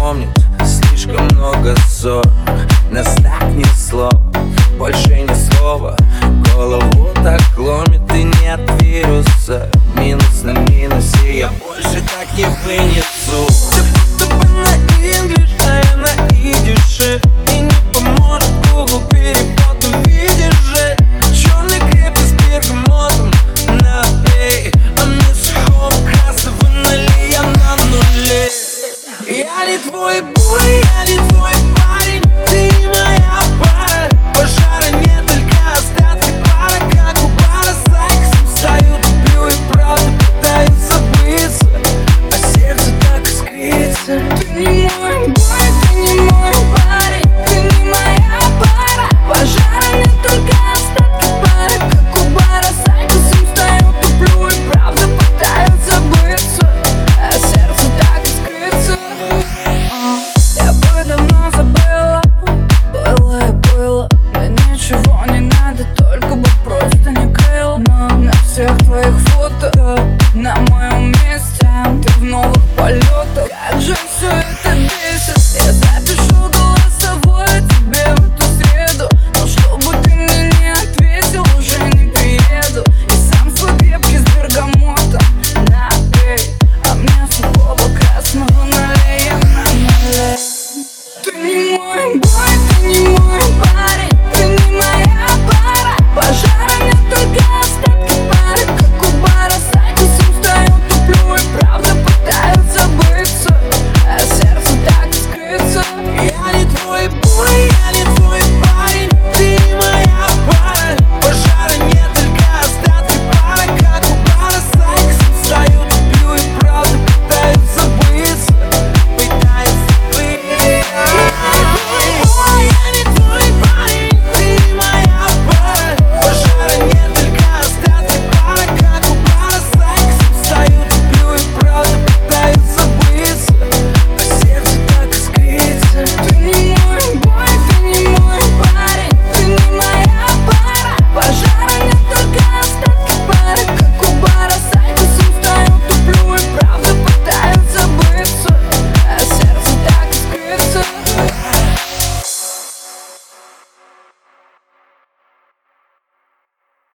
запомнить. Слишком много ссор, нас так несло, больше ни слова. Голову так ломит и нет вируса. Минус на минусе, я больше так не вынесу. Ты будто бы на инглиш, а я на идише. И не поможет Google перевод, увидишь же. Черный крепкий с бергамотом на эй, а мне сухого красного налей, я на нуле. Я не твой бой, я не твой